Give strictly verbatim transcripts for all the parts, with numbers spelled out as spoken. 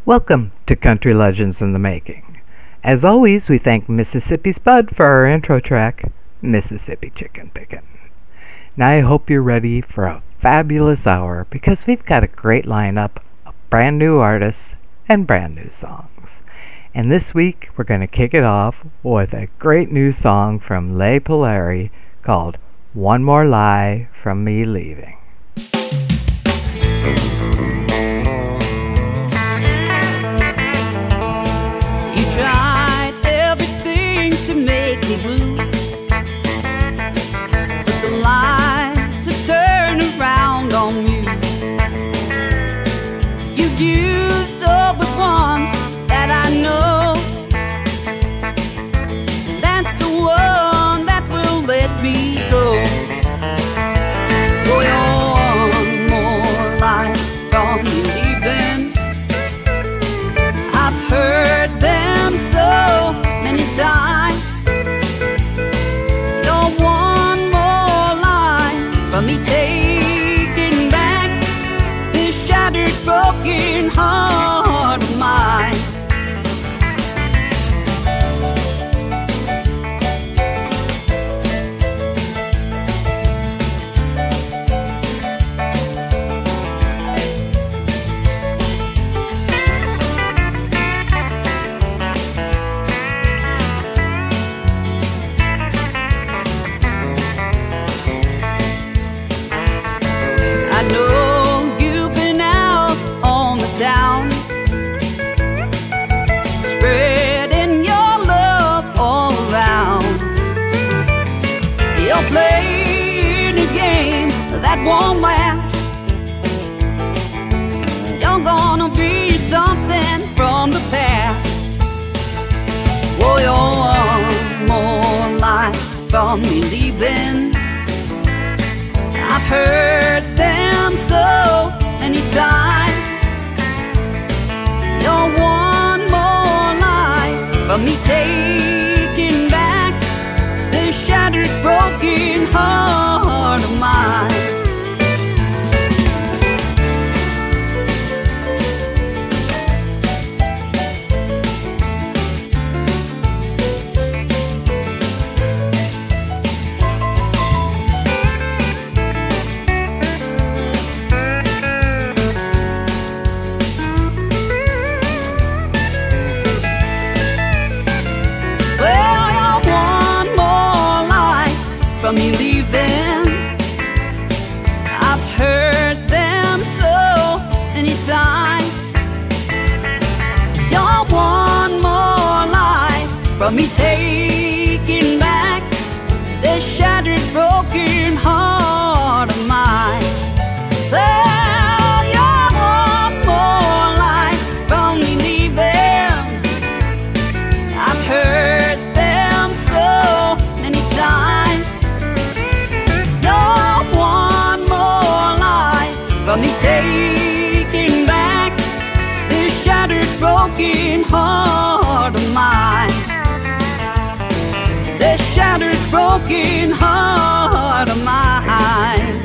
Welcome to Country Legends in the Making. As always, we thank Mississippi Spud for our intro track, Mississippi Chicken Pickin'. Now I hope you're ready for a fabulous hour because we've got a great lineup of brand new artists and brand new songs. And this week we're going to kick it off with a great new song from Les Polari called One More Lie from Me Leaving. Tried everything to make me blue, but the lies have turned around on you. You've used all but one that I know. That's the one that will let me go. Boy, one more lie from you leaving. I've heard them so many times. You're one more lie from me taking back this shattered, broken heart of mine. Down, spreading your love all around. You're playing a game that won't last. You're gonna be something from the past. Oh, you're one more lie from me leaving. I've heard them so many times. You're one more lie from me taking back this shattered, broken heart of mine. From me leaving, I've heard them so many times. You're one more lie from me taking back this shattered, broken heart of mine. Well, you're one more lie from me leaving. I've heard them so many times. From me taking back this shattered, broken heart of mine. This shattered, broken heart of mine.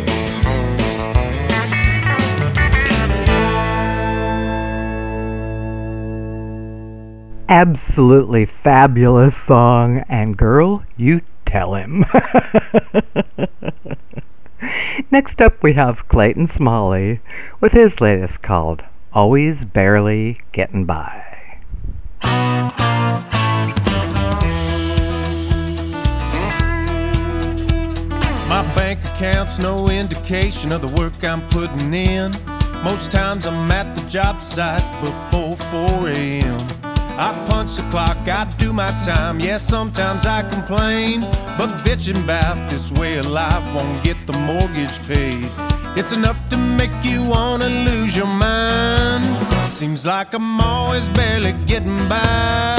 Absolutely fabulous song, and girl, you tell him. Next up we have Clayton Smalley with his latest called Always Barely Getting By. My bank account's no indication of the work I'm putting in. Most times I'm at the job site before four a.m. I punch the clock, I do my time. Yeah, sometimes I complain, but bitching about this way of life won't get the mortgage paid. It's enough to make you wanna lose your mind. Seems like I'm always barely getting by.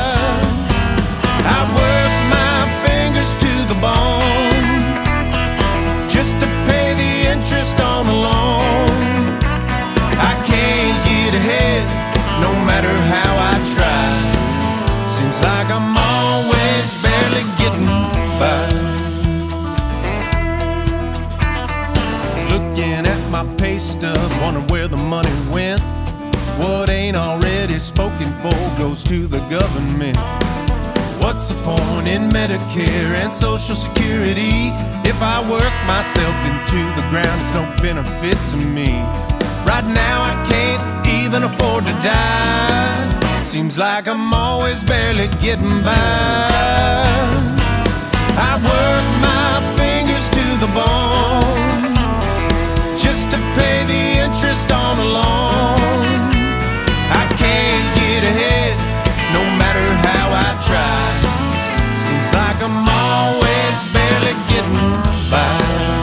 I work my fingers to the bone just to pay the interest on the loan. I can't get ahead no matter how I try. Seems like I'm always barely getting by. Looking at my pay stub, wonder where the money went. What ain't already spoken for goes to the government. What's the point in Medicare and Social Security if I work myself into the ground? It's no benefit to me. Right now I can't even afford to die. Seems like I'm always barely getting by. I work my fingers to the bone just to pay the interest on a loan. I can't get ahead no matter how I try. Seems like I'm always barely getting by.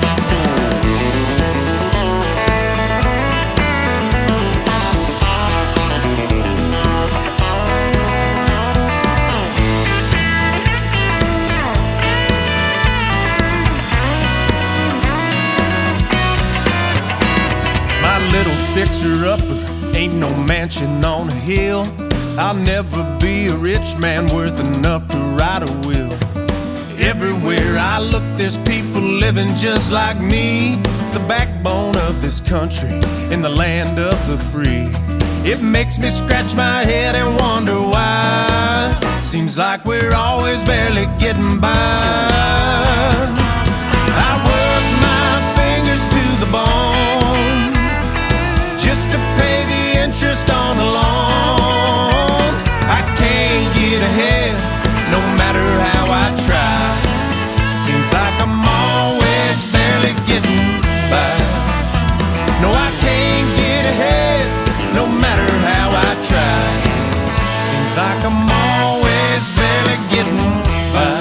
My little fixer-upper ain't no mansion on a hill. I'll never be a rich man worth enough to write a will. Everywhere I look, there's people living just like me, the backbone of this country, in the land of the free. It makes me scratch my head and wonder why. Seems like we're always barely getting by. I work my fingers to the bone just to pay the interest on a loan. I can't get ahead no matter how I try. Seems like I'm always barely getting by. No, I can't get ahead no matter how I try. Seems like I'm always barely getting by.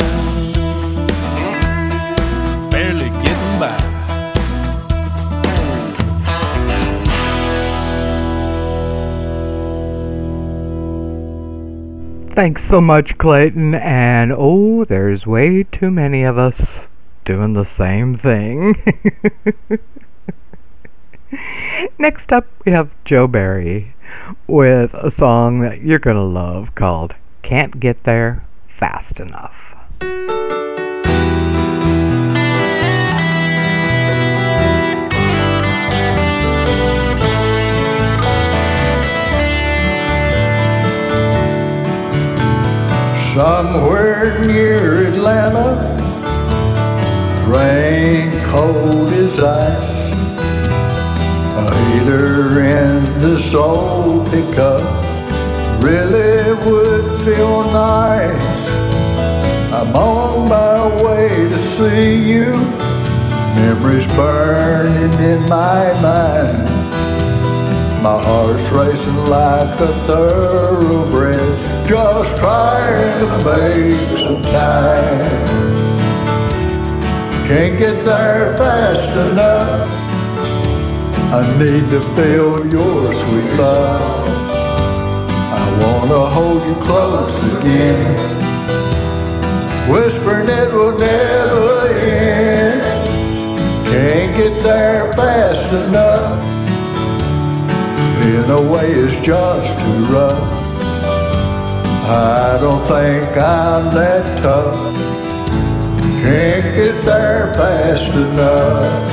Barely getting by. Thanks so much, Clayton, and oh, there's way too many of us doing the same thing. Next up, we have Joe Barry with a song that you're gonna love called Can't Get There Fast Enough. Somewhere near Atlanta, rain cold as ice, a heater in this old pickup really would feel nice. I'm on my way to see you, memories burning in my mind. My heart's racing like a thoroughbred, just trying to make some time. Can't get there fast enough, I need to feel your sweet love. I wanna hold you close again, whispering it will never end. Can't get there fast enough, being away is just too rough. I don't think I'm that tough, can't get there fast enough.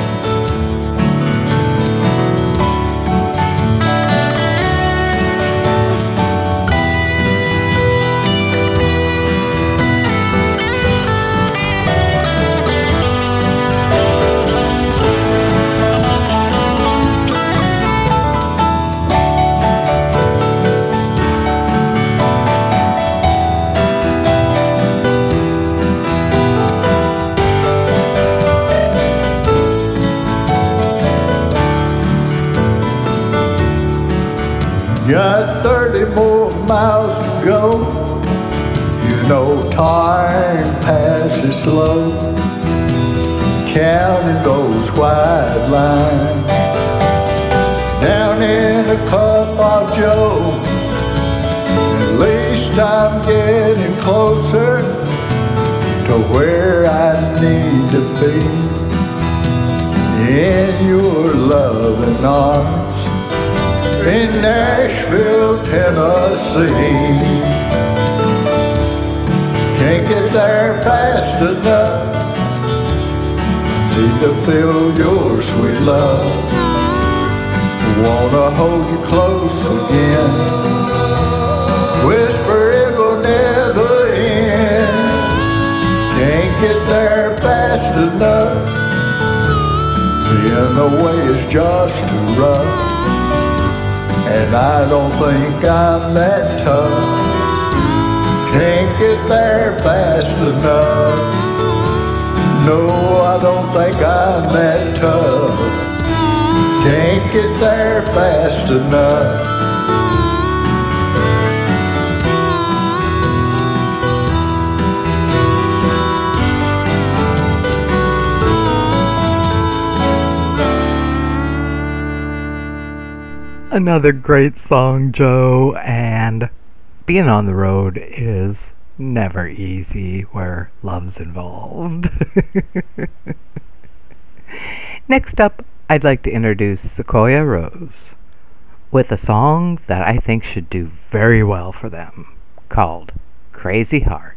Got thirty more miles to go. You know time passes slow, counting those white lines down in a cup of joe. At least I'm getting closer to where I need to be, in your loving arms in Nashville, Tennessee. Can't get there fast enough, need to feel your sweet love. Wanna hold you close again. Whisper it will never end. Can't get there fast enough. Being away is just too rough. And I don't think I'm that tough. Can't get there fast enough. No, I don't think I'm that tough. Can't get there fast enough. Another great song, Joe, and being on the road is never easy where love's involved. Next up, I'd like to introduce Sequoia Rose with a song that I think should do very well for them, called Crazy Heart.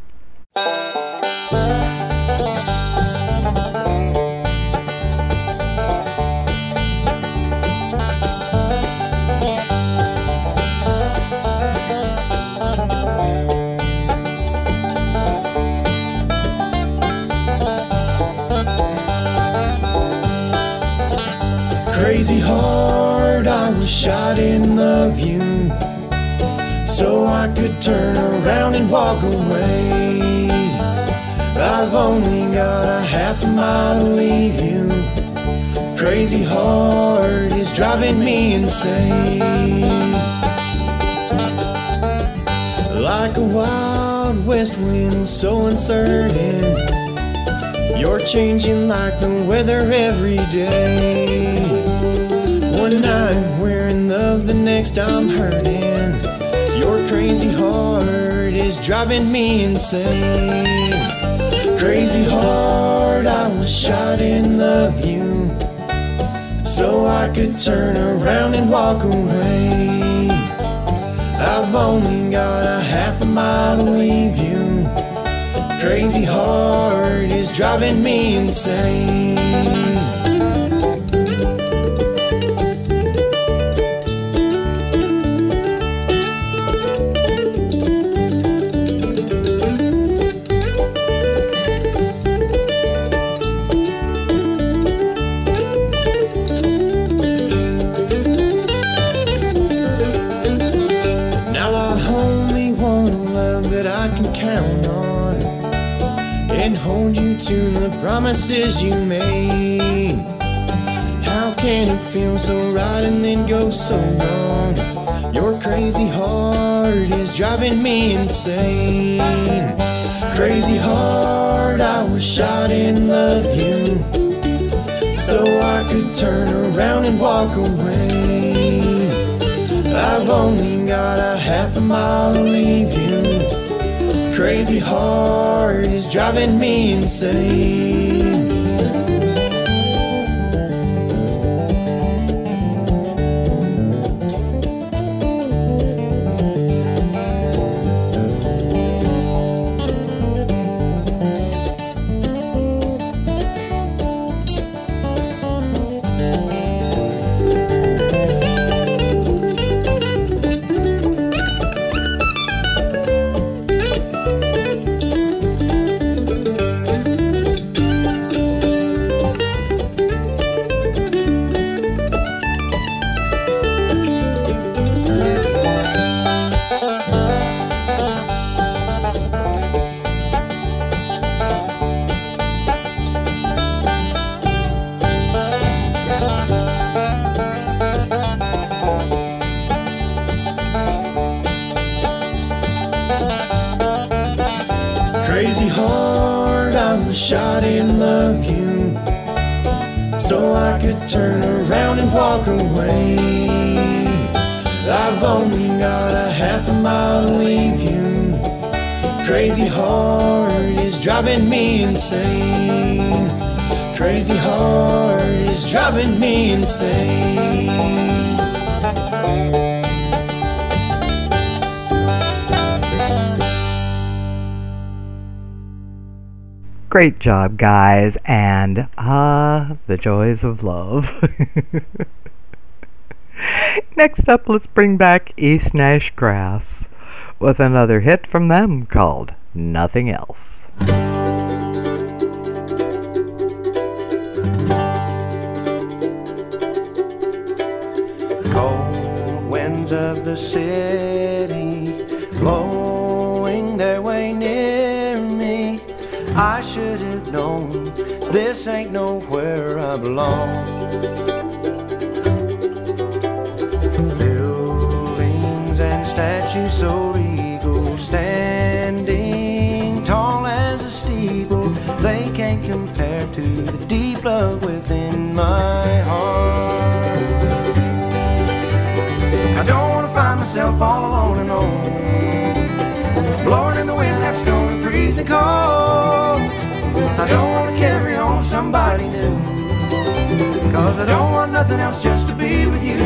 Crazy heart, I wish I didn't love you, so I could turn around and walk away. I've only got a half a mile to leave you. Crazy heart is driving me insane. Like a wild west wind, so uncertain. You're changing like the weather every day. One night we're in love, the next I'm hurting. Your crazy heart is driving me insane. Crazy heart, I wish I didn't love you, so I could turn around and walk away. I've only got a half a mile to leave you. Crazy heart is driving me insane. Now I only want a love that I can count on and hold you to the promises you made. How can it feel so right and then go so wrong? Your crazy heart is driving me insane. Crazy heart, I wish I didn't love you, so I could turn around and walk away. I've only got a half a mile to leave you. Crazy heart is driving me insane. Crazy heart, I wish I didn't love you, so I could turn around and walk away. I've only got a half a mile to leave you. Crazy heart is driving me insane. Crazy heart is driving me insane. Great job, guys, and ah, the joys of love. Next up, let's bring back East Nash Grass with another hit from them called Nothing Else. Cold winds of the city blowing their way near me. I should have known this ain't nowhere I belong. Buildings and statues so regal, standing tall as a steeple, they can't compare to the deep love within my heart. I don't want to find myself all alone and alone, blowing in the wind, half stone and freezing cold. I don't want to carry on with somebody new, 'cause I don't want nothing else just to be with you.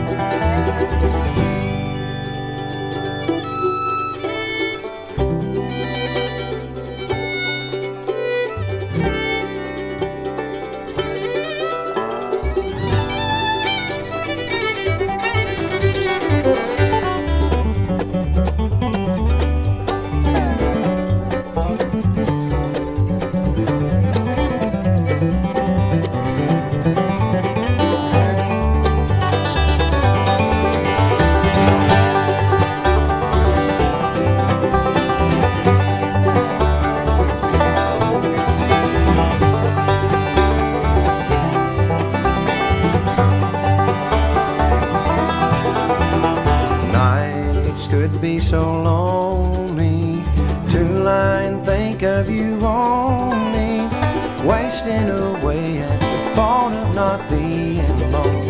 Be so lonely to lie and think of you only, wasting away at the thought of not being alone.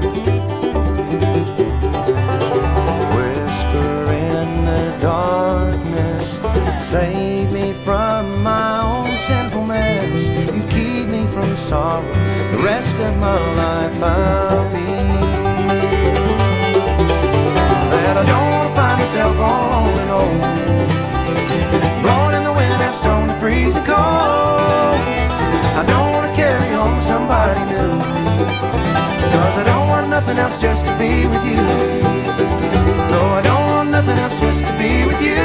Whisper in the darkness, save me from my own sinful mess. You keep me from sorrow, the rest of my life I'll be. That I don't myself all and old, blowing in the wind, half stone and freezing cold. I don't want to carry on with somebody new, 'cause I don't want nothing else just to be with you. No, I don't want nothing else just to be with you.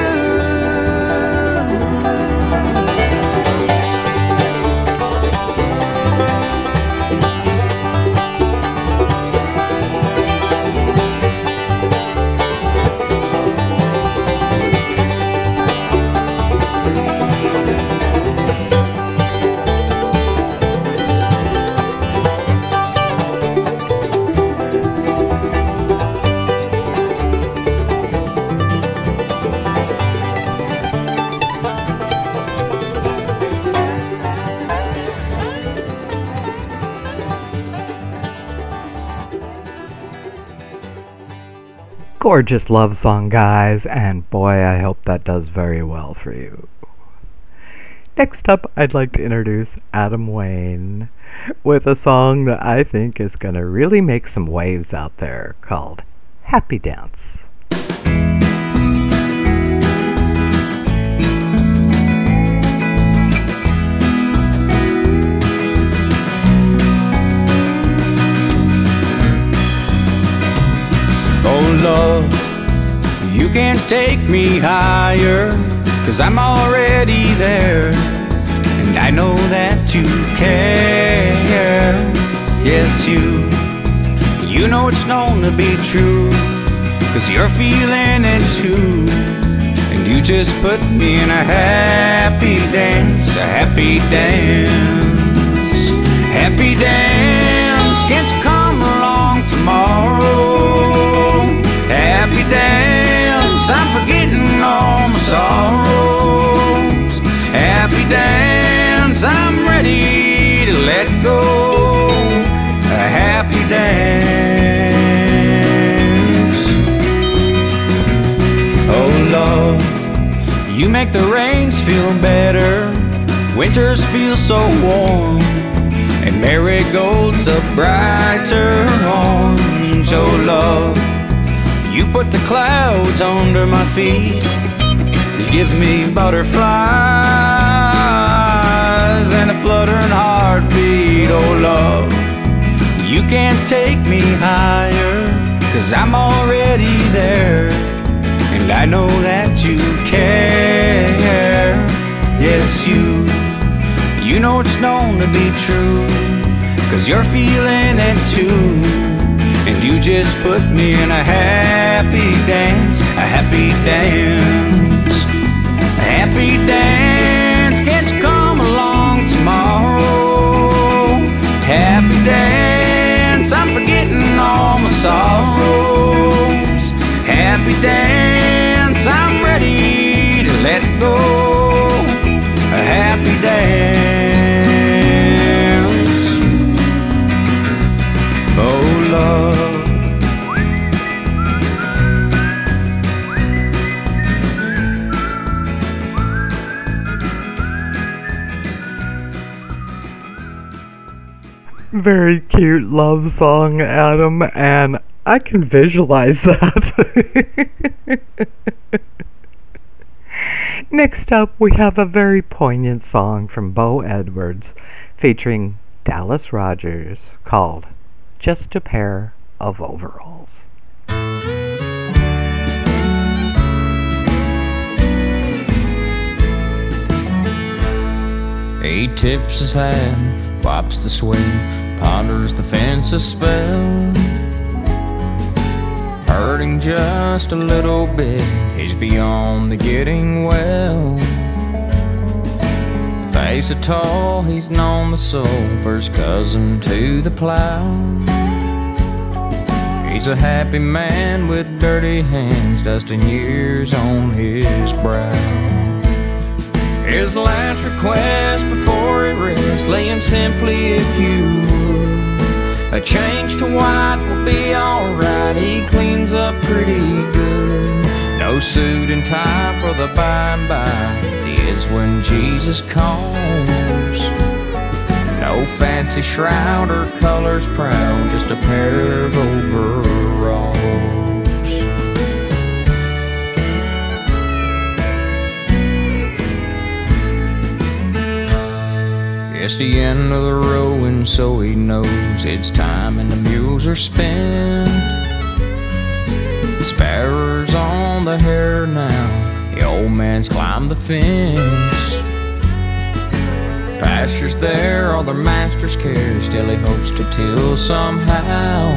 Gorgeous love song, guys, and boy, I hope that does very well for you. Next up, I'd like to introduce Adam Wayne with a song that I think is going to really make some waves out there called Happy Dance. Oh love, you can't take me higher, 'cause I'm already there, and I know that you care. Yes, you, you know it's known to be true, 'cause you're feeling it too, and you just put me in a happy dance, a happy dance, happy dance. Can't you come along tomorrow? Happy dance, I'm forgetting all my sorrows. Happy dance, I'm ready to let go. A happy dance. Oh love, you make the rains feel better, winters feel so warm, and marigolds a brighter orange. Oh love, you put the clouds under my feet, you give me butterflies and a fluttering heartbeat. Oh love, you can't take me higher, 'cause I'm already there, and I know that you care. Yes, you, you know it's known to be true, 'cause you're feeling it too. And you just put me in a happy dance, a happy dance, a happy dance. Can't you come along tomorrow? Happy dance, I'm forgetting all my sorrows. Happy dance, I'm ready to let go. A happy dance, oh love. Very cute love song, Adam, and I can visualize that. Next up, we have a very poignant song from Bo Edwards featuring Dallas Rogers called Just a Pair of Overalls. He tips his hat, wipes the sweat, ponders the fence a spell. Hurting just a little bit, he's beyond the getting well. Face a tall, he's known the soul, first cousin to the plow. He's a happy man with dirty hands, dusting years on his brow. His last request before he rests, lay him simply if you would. A change to white will be alright, he cleans up pretty good. No suit and tie for the by and by, he is when Jesus calls. No fancy shroud or colors proud, just a pair of overalls. It's the end of the row, and so he knows it's time and the mules are spent. The sparrows on the hair now, the old man's climbed the fence. Pastures there, all their master's care, still he hopes to till somehow.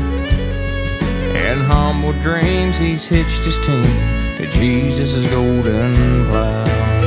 In humble dreams he's hitched his team to Jesus' golden plow.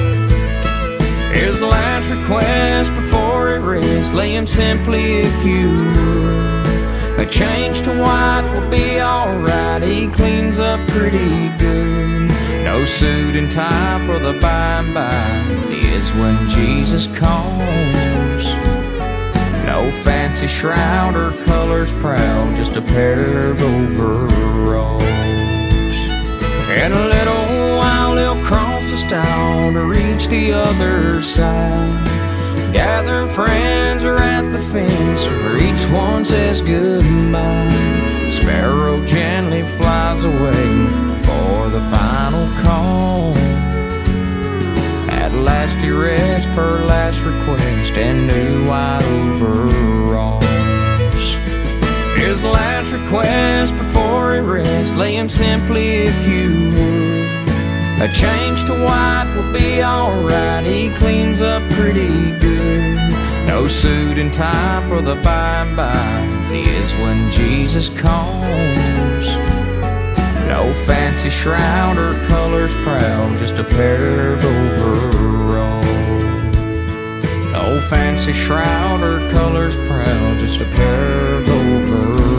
His last request before he rests, lay him simply if you would. A change to white will be alright, he cleans up pretty good. No suit and tie for the by and bys, he is when Jesus calls. No fancy shroud or colors proud, just a pair of overalls. In a little while he'll cross the stile to reach the other side. Gather friends are at the fence where each one says goodbye. The sparrow gently flies away for the final call. At last he rests per last request and new white overalls. His last request before he rests, lay him simply if you would. A change to white will be alright, he cleans up pretty good. No suit and tie for the by and bys, he is when Jesus calls. No fancy shroud or colors proud, just a pair of overalls. No fancy shroud or colors proud, just a pair of overalls.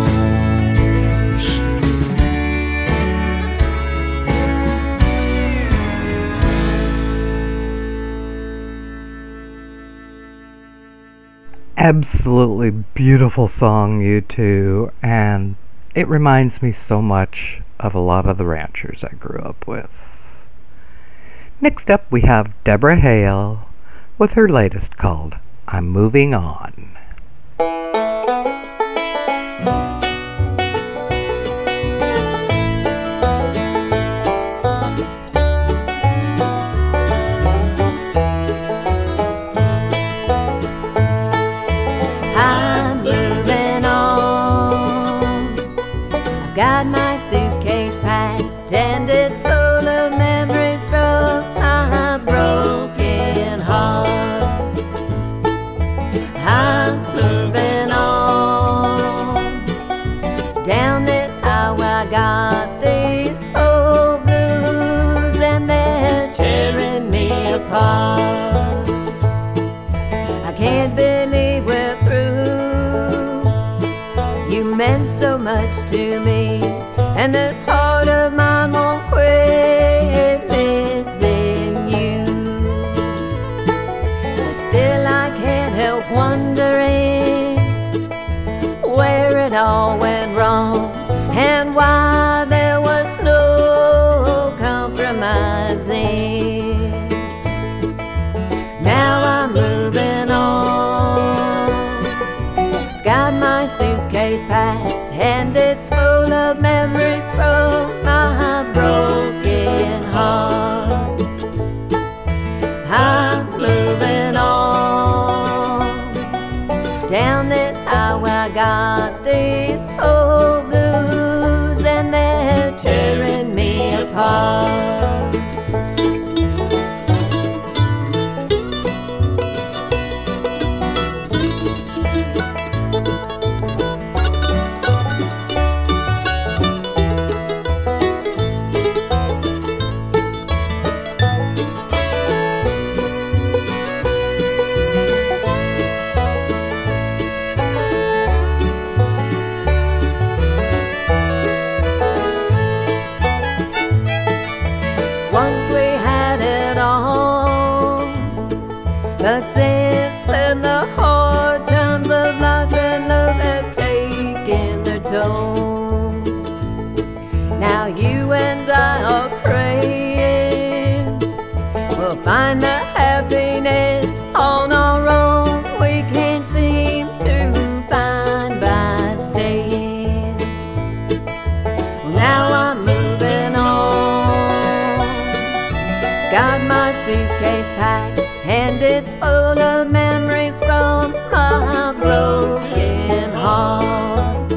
Absolutely beautiful song, you two, and it reminds me so much of a lot of the ranchers I grew up with. Next up we have Deborah Hale with her latest called I'm Moving On. my suitcase packed, and it's full of memories from my broken heart. I'm moving on down this highway. I got these old blues, and they're tearing me apart. I can't believe we're through. You meant so much to me, and this heart of mine won't quit missing you. But still I can't help wondering where it all went wrong, and why there was no compromising. Now I'm moving on. I've got my suitcase packed, and it's full of memories from my broken heart. I'm moving on down this highway. I got these old blues, and they're tearing me apart. But since then the hard times of life and love have taken their toll. Now you and I are praying we'll find the happiness on our own. We can't seem to find by staying. Well, now I'm moving on. Got my suitcase packed, and it's full of memories from my broken heart.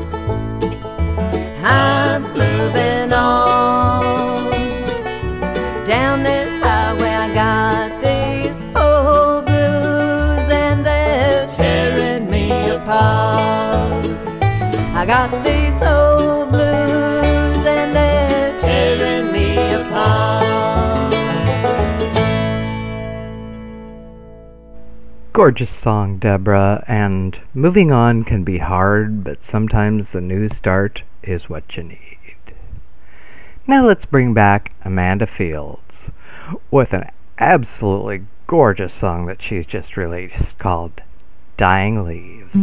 I'm moving on down this highway. I got these old blues, and they're tearing me apart. I got these old blues, and they're tearing me apart. Gorgeous song, Deborah, and moving on can be hard, but sometimes a new start is what you need. Now let's bring back Amanda Fields with an absolutely gorgeous song that she's just released called Dying Leaves.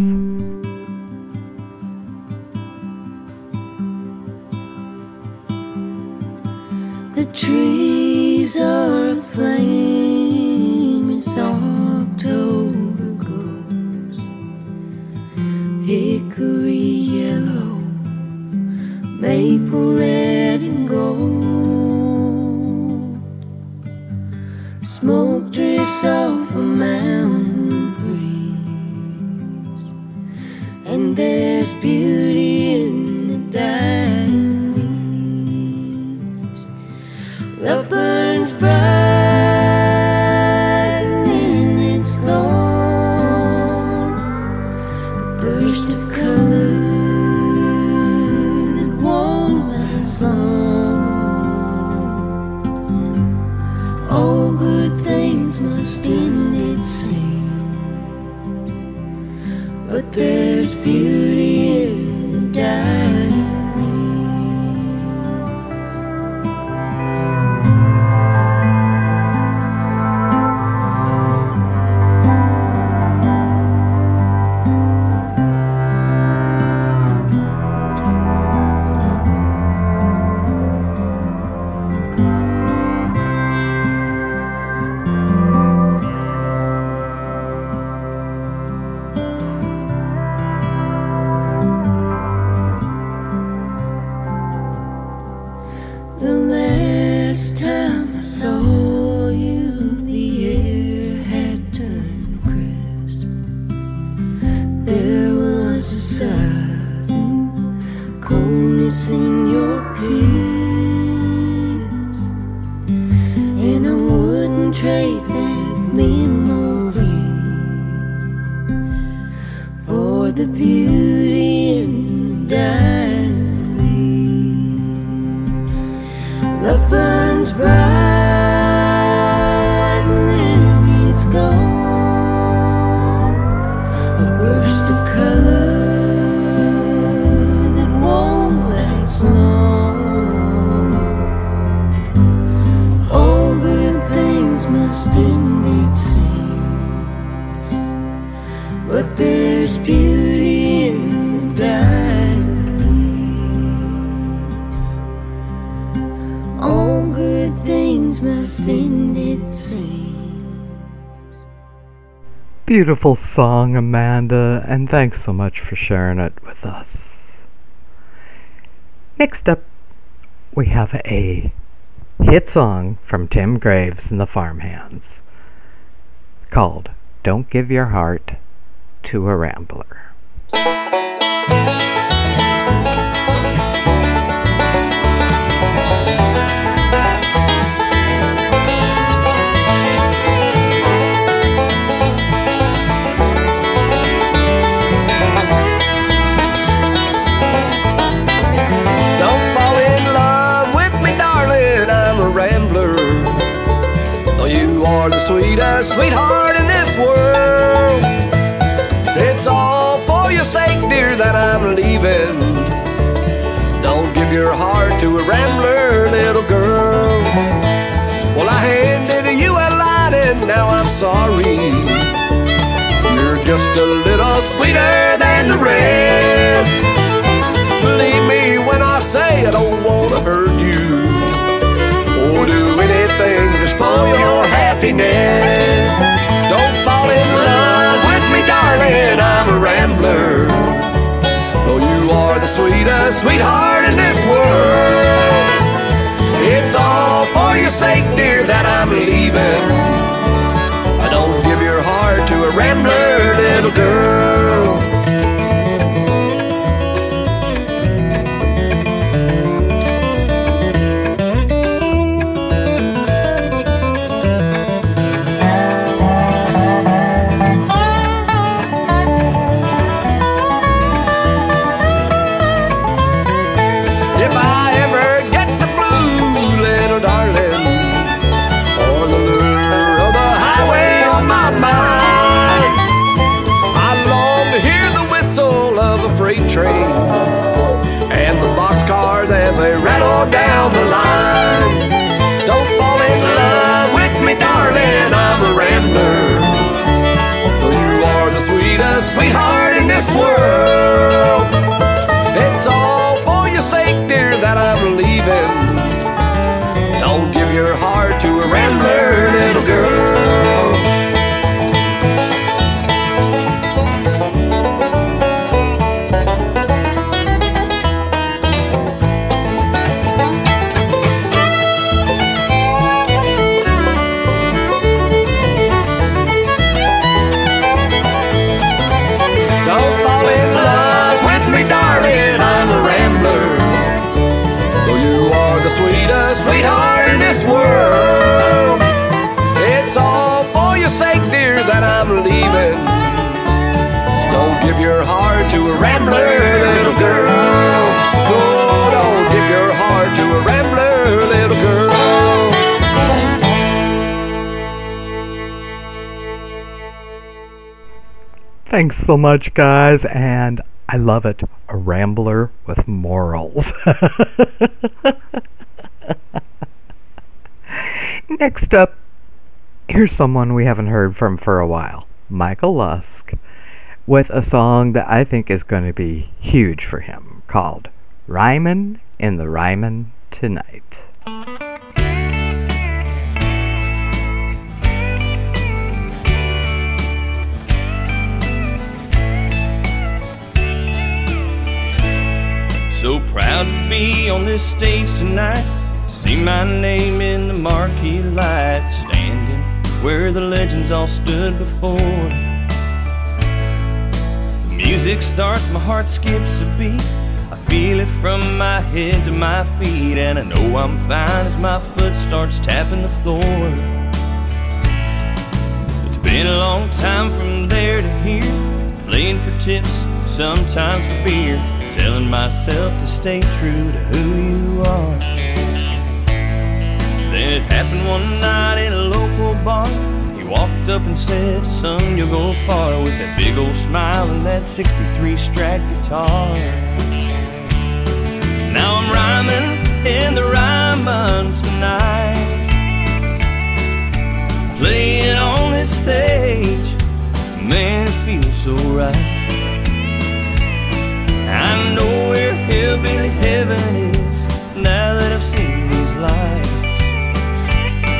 The trees are aflame as October goes, hickory yellow, maple red and gold. Smoke drifts off a mountain breeze, and there's beauty in the dying leaves. Love burns bright and then it's gone. A burst of color that won't last long. All good things must end, it seems, but there's beauty in the dying. things must end, it seems. Beautiful song, Amanda, and thanks so much for sharing it with us. Next up, we have a hit song from Tim Graves and the Farmhands called Don't Give Your Heart to a Rambler. The sweetest sweetheart in this world. It's all for your sake, dear, that I'm leaving. Don't give your heart to a rambler, little girl. Well, I handed you a line and now I'm sorry. You're just a little sweeter than the rest. Believe me when I say I don't want to hurt you or do anything just for your happiness. Don't fall in love with me, darling, I'm a rambler. Though you are the sweetest sweetheart in this world. It's all for your sake, dear, that I'm leaving. I don't give your heart to a rambler, little girl. Train and the boxcars as they rattle down the line. Don't fall in love with me, darling, I'm a rambler. Though you are the sweetest sweetheart in this world. It's all for your sake, dear, that I'm leaving. Don't give your heart to a rambler, little girl. Sweetheart in this world. It's all for your sake, dear, that I'm leaving. Just don't give your heart to a rambler, little girl. Oh, don't give your heart to a rambler, little girl. Thanks so much, guys, and I love it. A rambler with morals. Next up, here's someone we haven't heard from for a while, Michael Lusk, with a song that I think is going to be huge for him, called Ryman in the Ryman Tonight. So proud to be on this stage tonight, to see my name in the marquee lights, standing where the legends all stood before. The music starts, my heart skips a beat. I feel it from my head to my feet, and I know I'm fine as my foot starts tapping the floor. It's been a long time from there to here, playing for tips, sometimes for beer, telling myself to stay true to who you are. Then it happened one night in a local bar. He walked up and said, "Son, you'll go far," with that big old smile and that sixty-three Strat guitar. Now I'm rhyming in the Ryman tonight, playing on this stage. Man, it feels so right. I know where hillbilly heaven is now that I've seen these lights.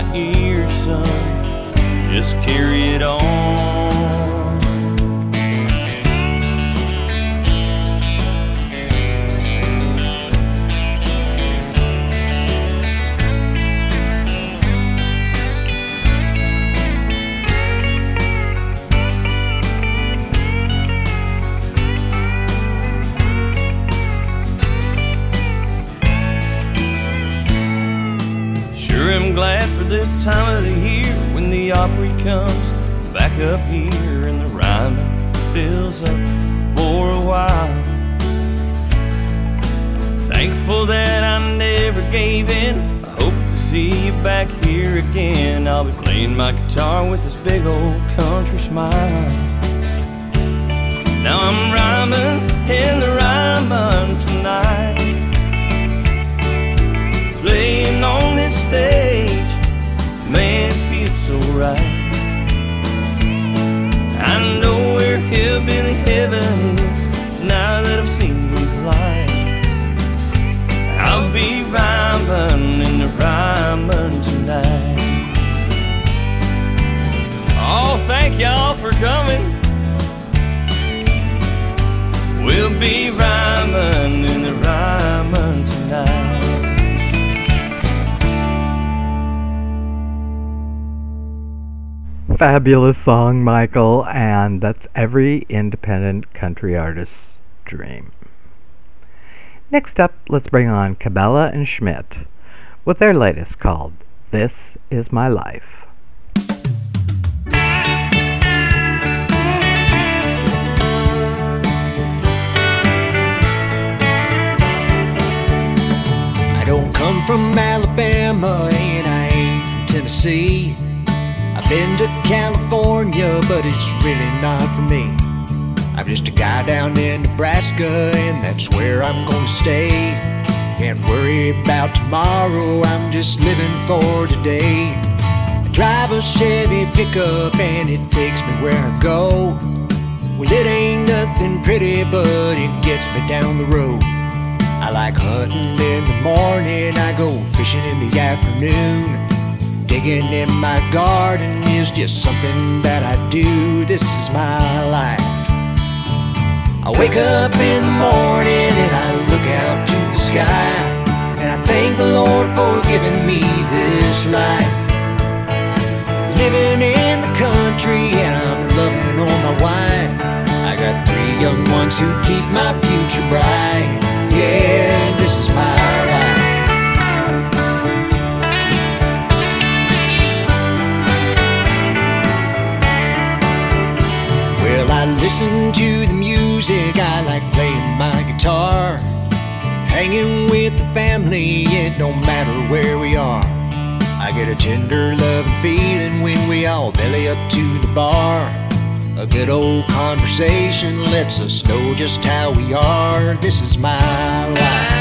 my ears, son. Just carry it on. I'm glad for this time of the year when the Opry comes back up here and the Ryman fills up for a while. Thankful that I never gave in. I hope to see you back here again. I'll be playing my guitar with this big old country smile. Now I'm rhyming in the Ryman tonight, playing on this stage, man, it feels so right. I know where hillbilly heaven is now that I've seen these lights. I'll be rhyming in the Ryman tonight. Oh, thank y'all for coming. We'll be rhyming in the Ryman tonight. Fabulous song, Michael, and that's every independent country artist's dream. Next up, let's bring on Cabela and Schmidt with their latest called This Is My Life. I don't come from Alabama and I ain't from Tennessee. I've been to California, but it's really not for me. I'm just a guy down in Nebraska, and that's where I'm gonna stay. Can't worry about tomorrow, I'm just living for today. I drive a Chevy pickup, and it takes me where I go. Well, it ain't nothing pretty, but it gets me down the road. I like hunting in the morning, I go fishing in the afternoon. Digging in my garden is just something that I do. This is my life. I wake up in the morning and I look out to the sky, and I thank the Lord for giving me this life. Living in the country and I'm loving on my wife. I got three young ones who keep my future bright. Yeah, this is my life. I listen to the music, I like playing my guitar. Hanging with the family, it don't matter where we are. I get a tender loving feeling when we all belly up to the bar. A good old conversation lets us know just how we are. This is my life.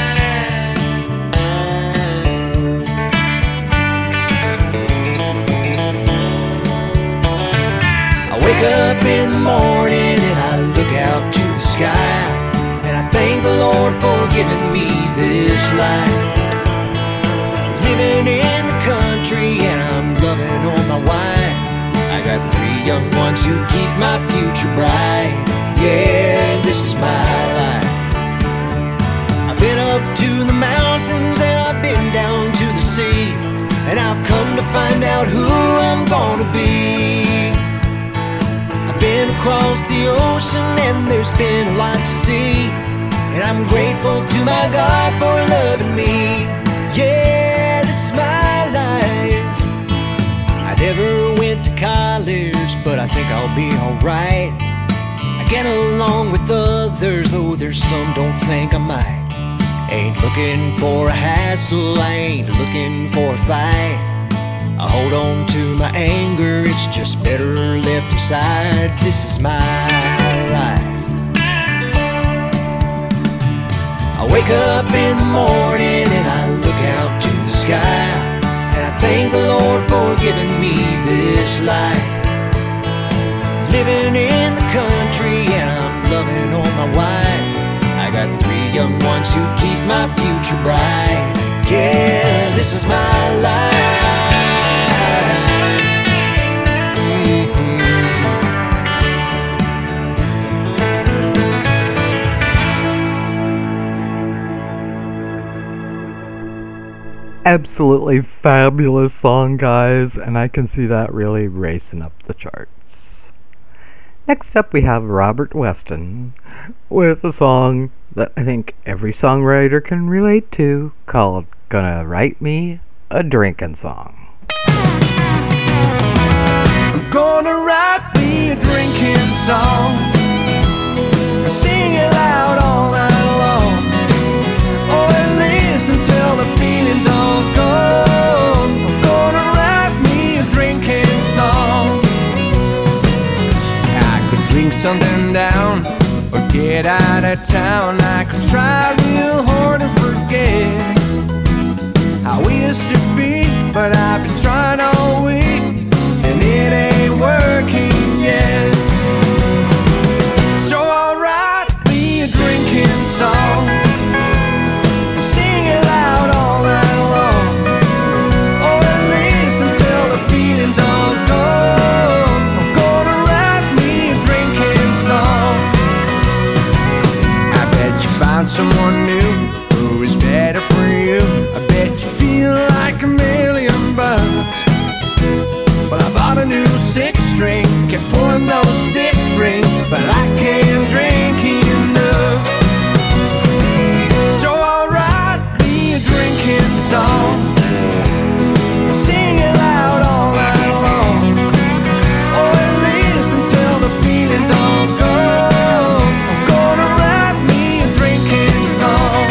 Wake up in the morning and I look out to the sky, and I thank the Lord for giving me this life. Living in the country and I'm loving on my wife. I got three young ones who keep my future bright. Yeah, this is my life. I've been up to the mountains and I've been down to the sea, and I've come to find out who I'm gonna be. Been across the ocean and there's been a lot to see, and I'm grateful to my God for loving me. Yeah, this is my life. I never went to college, but I think I'll be alright. I get along with others, though there's some don't think I might. Ain't looking for a hassle, I ain't looking for a fight. I hold on to my anger, it's just better left aside. This is my life. I wake up in the morning and I look out to the sky, and I thank the Lord for giving me this life. Living in the country and I'm loving on my wife. I got three young ones who keep my future bright. Yeah, this is my life. Absolutely fabulous song, guys, and I can see that really racing up the charts. Next up we have Robert Weston with a song that I think every songwriter can relate to called Gonna Write Me a Drinkin' Song. I'm gonna write me a drinking song, sing it loud all night long, or at least until the feeling's all gone. I'm gonna write me a drinking song. I could drink something down or get out of town. I could try real hard to forget how we used to be, but I've been trying all week and it ain't working yet. So I'll write me a drinking song, sing it loud all night long, or at least until the feeling's all gone. I'm gonna write me a drinking song. I bet you found someone new who is better for you. I bet you feel like a million bucks. Well, I bought a new six string, kept pulling those stiff strings, but I can't drink enough. So I'll write me a drinking song, sing it loud all night long, or at least until the feeling's all gone. I'm gonna write me a drinking song.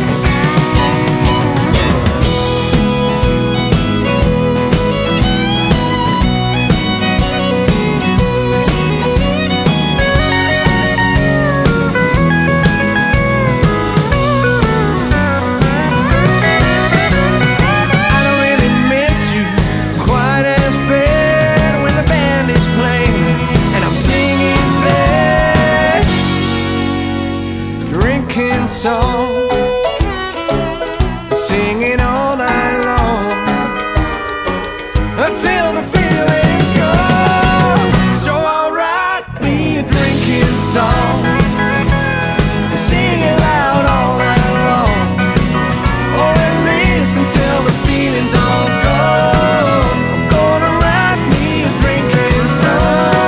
Song, singing all night long until the feeling's gone. So I'll write me a drinking song, sing it loud all night long, or at least until the feeling's all gone. I'm gonna write me a drinking song.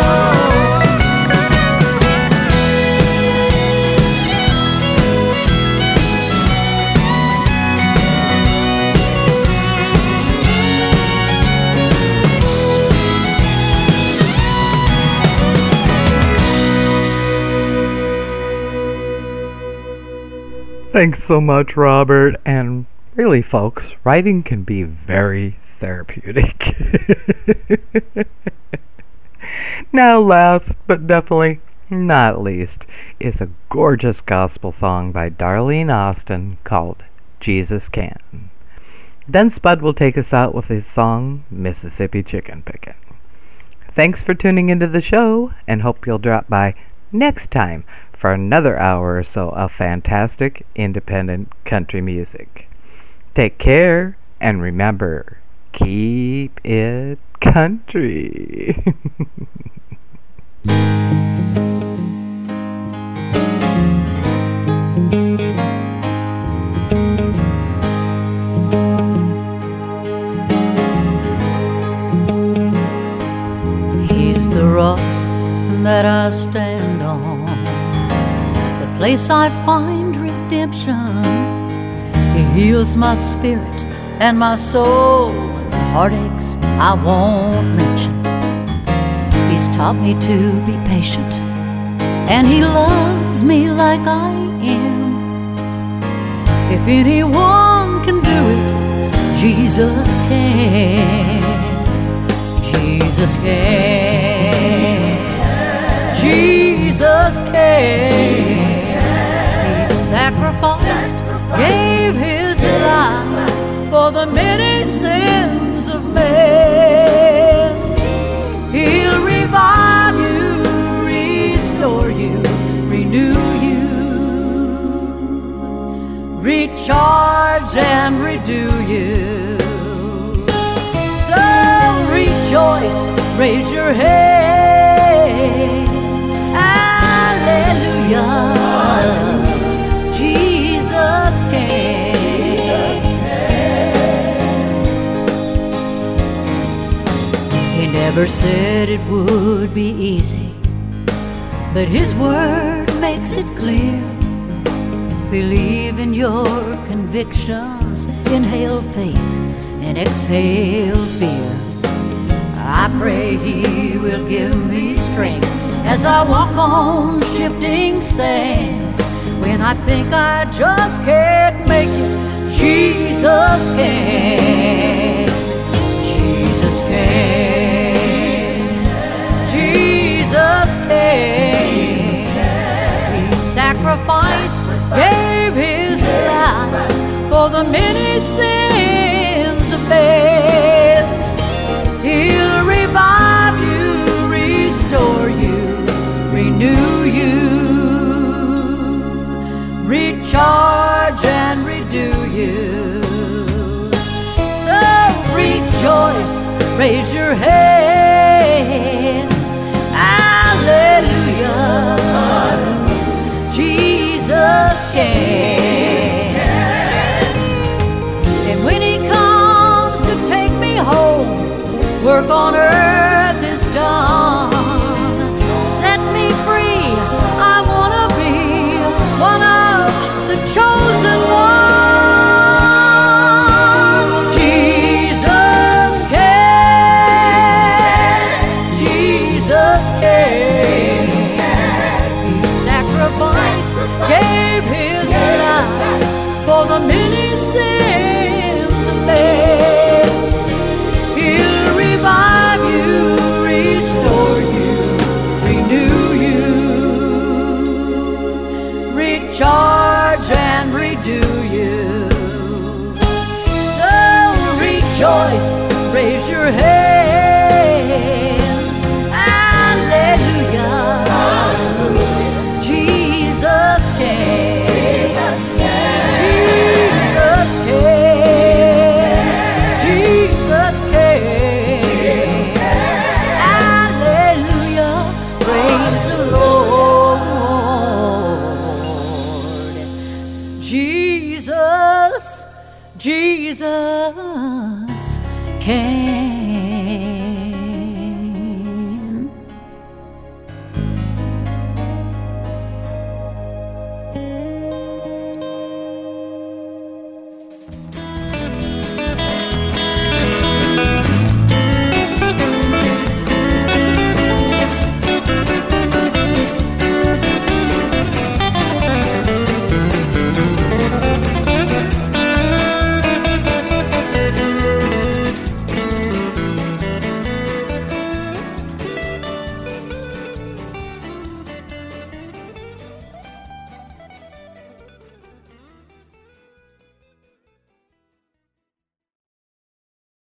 Thanks so much, Robert. And really, folks, writing can be very therapeutic. Now, last but definitely not least is a gorgeous gospel song by Darlene Austin called Jesus Can. Then Spud will take us out with his song, Mississippi Chicken Pickin'. Thanks for tuning into the show, and hope you'll drop by next time for another hour or so of fantastic independent country music. Take care, and remember, keep it country. He's the rock that I stand on, the place I find redemption. He heals my spirit and my soul, and the heartaches I won't mention. He's taught me to be patient, and he loves me like I am. If anyone can do it, Jesus can. Jesus can. Jesus can. He sacrificed, gave his life for the many sins of men. He'll revive you, restore you, renew you, recharge and redo you. So rejoice, raise your head. Hallelujah. Hallelujah. Jesus can. Jesus can. never said it would be easy, but His word makes it clear. Believe in your convictions, inhale faith and exhale fear. I pray He will give me strength as I walk on shifting sands. When I think I just can't make it, Jesus can. Jesus can. Jesus can. He sacrificed, gave His life for the many sins of man. He'll revive you, restore you, renew you, recharge and redo you. So rejoice, raise your hands, hallelujah. Jesus can. And when He comes to take me home, work on earth is done. Set me free, I wanna be one of the chosen ones. Jesus can. Jesus can. He sacrificed, gave His life for the many sins of man. He'll revive you, restore you, renew you, recharge and redo you. So rejoice, raise your hands, hallelujah. Jesus can. Jesus can. Jesus can. Hallelujah. Praise the Lord. Jesus, Jesus can.